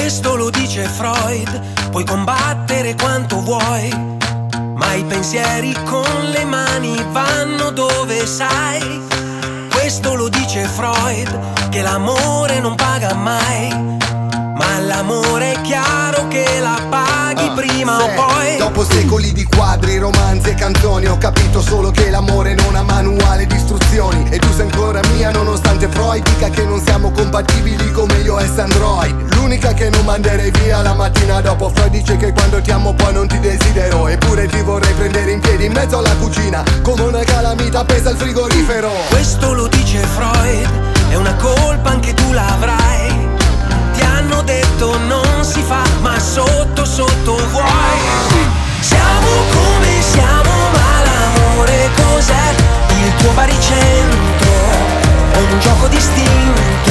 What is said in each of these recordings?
Questo lo dice Freud, puoi combattere quanto vuoi, ma i pensieri con le mani vanno dove sai. Questo lo dice Freud, che l'amore non paga mai, ma l'amore è chiaro che la paghi prima o poi. Dopo secoli di quadri, romanzi e canzoni, ho capito solo che l'amore non ha manuale di istruzioni. E tu sei ancora mia nonostante Freud dica che non siamo compatibili come iOS e Android. L'unica che non manderei via la mattina dopo. Freud dice che quando ti amo poi non ti desidero, eppure ti vorrei prendere in piedi in mezzo alla cucina come una calamita appesa al frigorifero. Questo lo dice Freud, è una colpa anche tu l'avrai. Ti hanno detto non si fa, ma sotto sotto vuoi. Siamo come siamo, ma l'amore cos'è? Il tuo baricentro o un gioco distinto?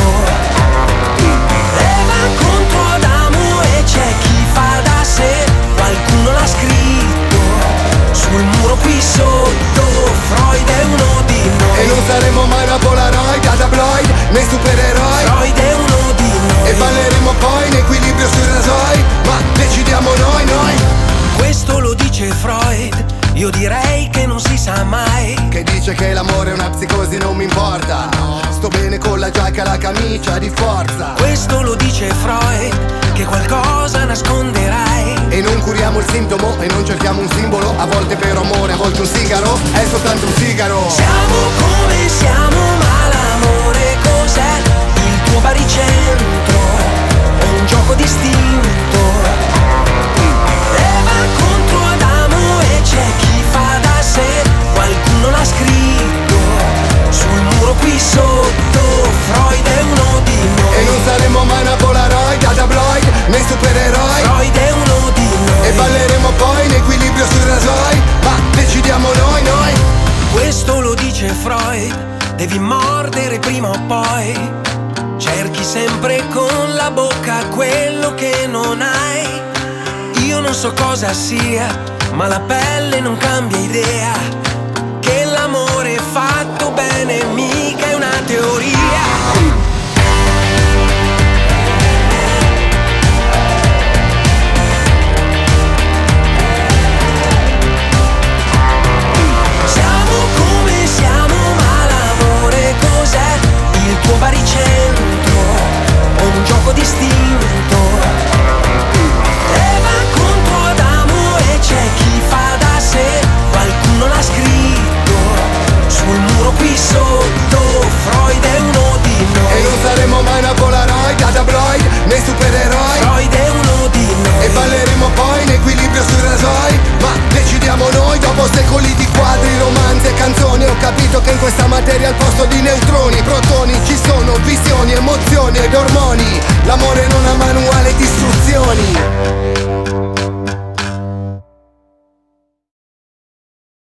Eva contro Adamo e c'è chi fa da sé. Qualcuno l'ha scritto sul muro qui sotto. Freud è uno di noi. E non saremo mai una Polaroid, a tabloid, né supereroi. Freud è uno di noi. E balleremo poi in equilibrio sui rasoi, ma decidiamo noi. Questo lo dice Freud, io direi che non si sa mai. Che dice che l'amore è una psicosi, non mi importa. Sto bene con la giacca e la camicia di forza. Questo lo dice Freud, che qualcosa nasconderai. E non curiamo il sintomo e non cerchiamo un simbolo. A volte per amore, a volte un sigaro è soltanto un sigaro. Siamo come siamo, ma l'amore cos'è? Il tuo baricentro o un gioco distinto? Eva contro Adamo e c'è chi fa da sé. Qualcuno l'ha scritto sul muro qui sotto. Freud è uno di noi. E non saremo mai una Polaroid, a tabloid, né supereroi. Freud è uno di noi. E balleremo poi in equilibrio sui rasoi, ma decidiamo noi. Questo lo dice Freud, devi mordere prima o poi. Cerchi sempre con la bocca quello che non hai. Io non so cosa sia, ma la pelle non cambia idea. Che l'amore fatto bene mica è una teoria. Il tuo baricentro o un gioco distinto? Eva contro Adamo e c'è chi fa da sé. Qualcuno l'ha scritto sul muro qui sotto. Freud è uno di noi. E non saremo mai una Polaroid, a tabloid, né supereroi. Freud è uno di noi. E balleremo poi in equilibrio sui rasoi, ma decidiamo noi. Dopo secoli di quadri, romanzi e canzoni, ho capito che in questa materia al posto di neutroni, protoni, ci sono visioni, emozioni ed ormoni. L'amore non ha manuale